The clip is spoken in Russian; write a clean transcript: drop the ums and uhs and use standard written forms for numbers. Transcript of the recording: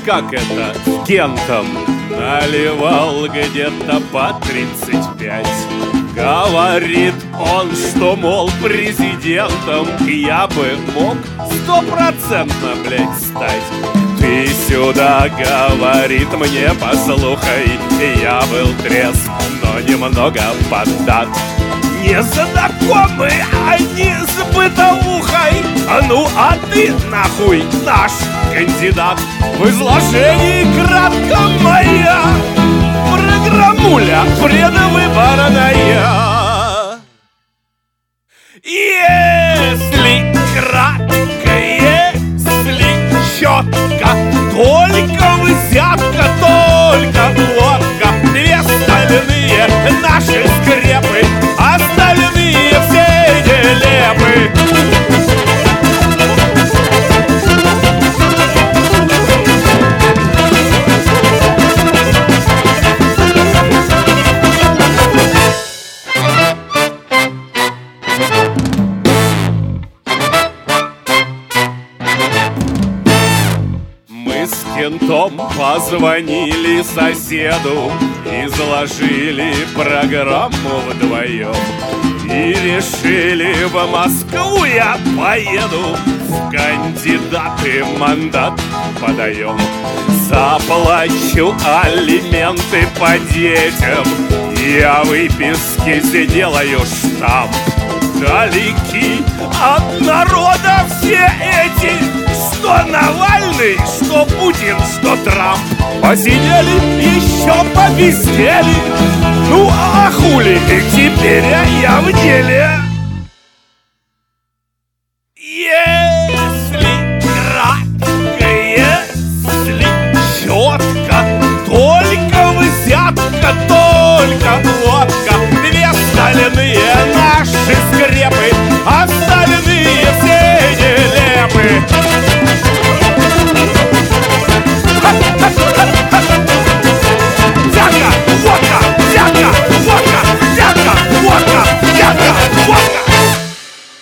как это, с Гентом. Наливал где-то по 35. Говорит он, что, мол, президентом я бы мог 100%, блядь, стать. Ты сюда, говорит мне, послухай, я был трезв, но немного поддат. Незнакомы они с бытовухой. Ну а ты нахуй наш кандидат. В изложении кратко моя программуля предвыборная. Если кратко, если четко, только взятка, только водка. Две стальные наши скрепы, остальные все нелепы. Мы с Кентом позвонили соседу, изложили программу вдвоем и решили, в Москву я поеду, в кандидаты мандат подаем. Заплачу алименты по детям, я выписки сделаю штамп. Далеки от народа все эти, что Навальный, что Путин, что Трамп. Посидели, еще повисели. Ну а хули, теперь я в деле.